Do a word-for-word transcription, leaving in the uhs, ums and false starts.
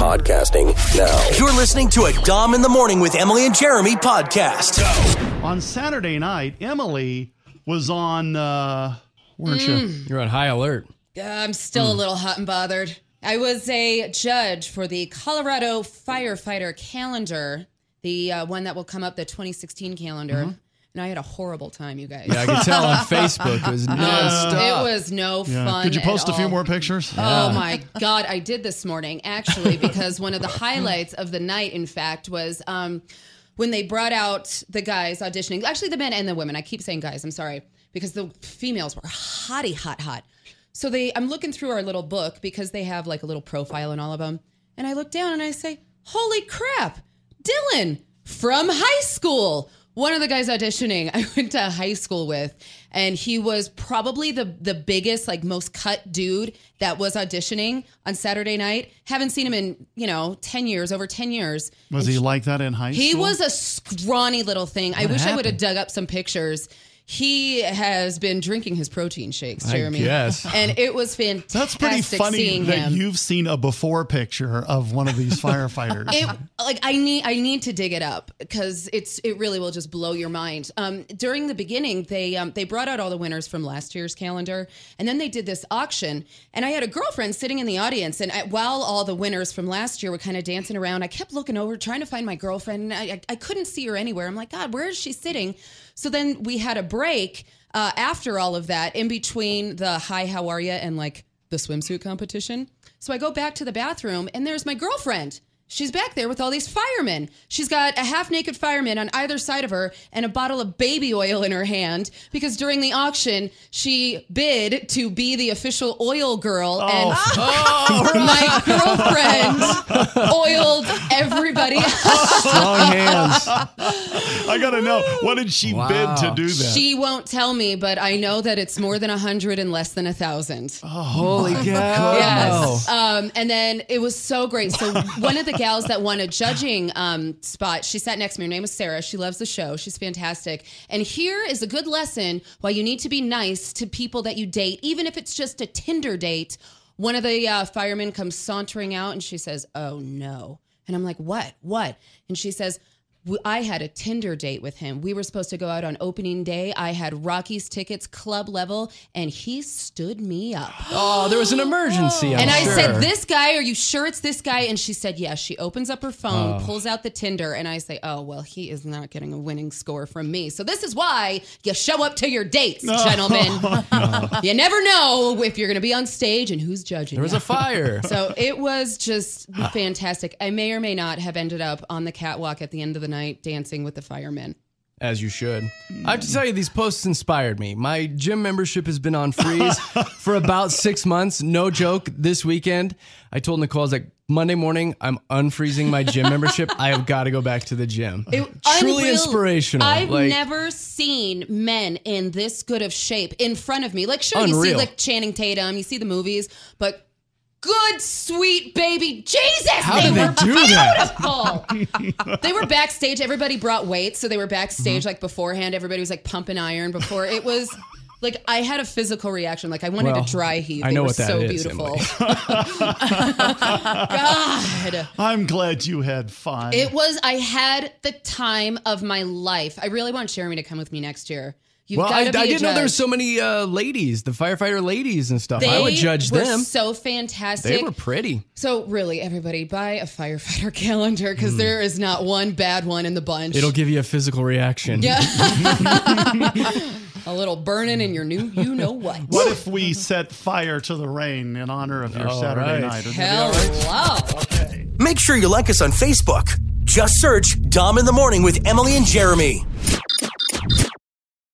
podcasting now. You're listening to a Dom in the Morning with Emily and Jeremy podcast. On Saturday night, Emily was on, uh, weren't Mm. you? You're on high alert. Uh, I'm still mm. a little hot and bothered. I was a judge for the Colorado Firefighter Calendar, the uh, one that will come up, the twenty sixteen calendar. Mm-hmm. And I had a horrible time, you guys. Yeah, I could tell on Facebook. It was nonstop. Uh, it was no yeah. fun. Could you post at a few all. more pictures? Yeah. Oh, my God. I did this morning, actually, because one of the highlights of the night, in fact, was um, when they brought out the guys auditioning. Actually, the men and the women. I keep saying guys. I'm sorry. Because the females were hotty, hot, hot. So they, I'm looking through our little book because they have like a little profile in all of them. And I look down and I say, holy crap, Dylan from high school. One of the guys auditioning, I went to high school with, and he was probably the the biggest, like most cut dude that was auditioning on Saturday night. Haven't seen him in, you know, ten years, over ten years. Was and he like that in high he school? He was a scrawny little thing. What I wish happened? I would have dug up some pictures. He has been drinking his protein shakes, Jeremy. I guess. And it was fantastic. That's pretty funny seeing that him. you've seen a before picture of one of these firefighters. It, like I need, I need to dig it up because it's, it really will just blow your mind. Um, during the beginning, they, um, they brought out all the winners from last year's calendar, and then they did this auction. And I had a girlfriend sitting in the audience, and I, while all the winners from last year were kind of dancing around, I kept looking over, trying to find my girlfriend. And I, I, I couldn't see her anywhere. I'm like, God, where is she sitting? So then we had a break. Uh, after all of that, in between the hi, how are you, and like the swimsuit competition. So I go back to the bathroom, and there's my girlfriend. She's back there with all these firemen. She's got a half-naked fireman on either side of her and a bottle of baby oil in her hand because during the auction, she bid to be the official oil girl. Oh. And Oh, my girlfriend oiled everybody. strong hands. I got to know, what did she Wow. bid to do that? She won't tell me, but I know that it's more than a hundred and less than a thousand. oh, Holy cow. Yes. Um, and then it was so great. So one of the gals that won a judging um, spot, she sat next to me. Her name was Sarah. She loves the show. She's fantastic. And here is a good lesson why you need to be nice to people that you date, even if it's just a Tinder date. One of the uh, firemen comes sauntering out and she says, oh, no. And I'm like, what? What? And she says, I had a Tinder date with him. We were supposed to go out on opening day. I had Rockies tickets, club level, and he stood me up. Oh, there was an emergency. I'm And I sure. said, this guy, are you sure it's this guy? And she said, yes. She opens up her phone, Oh. pulls out the Tinder, and I say, oh, well, he is not getting a winning score from me. So this is why you show up to your dates, gentlemen. You never know if you're going to be on stage and who's judging There was you. a fire. So it was just fantastic. I may or may not have ended up on the catwalk at the end of the night dancing with the firemen. As you should. I have to tell you, these posts inspired me. My gym membership has been on freeze for about six months. No joke. This weekend, I told Nicole, I was like, Monday morning, I'm unfreezing my gym membership. I have got to go back to the gym. It, Truly unreal. inspirational. I've Like- never seen men in this good of shape in front of me. Like, sure, you see Unreal. like Channing Tatum, you see the movies, but good, sweet baby Jesus, How they did they were do that? beautiful. They were backstage. Everybody brought weights, so they were backstage Mm-hmm. like beforehand. Everybody was like pumping iron before. It was like I had a physical reaction. Like I wanted Well, to dry heave. I They know were what that so is, beautiful. Emily. God. I'm glad you had fun. It was, I had the time of my life. I really want Jeremy to come with me next year. You've Well, I, I gotta be a didn't know there were judge. so many uh, ladies, the firefighter ladies and stuff. They I would judge were them. so fantastic. They were pretty. So really, everybody, buy a firefighter calendar because there is not one bad one in the bunch. It'll give you a physical reaction. Yeah. A little burning in your new, you know what. What if we set fire to the rain in honor of your All Saturday right. night? Would that be Hello. all right? Okay. Make sure you like us on Facebook. Just search Dom in the Morning with Emily and Jeremy.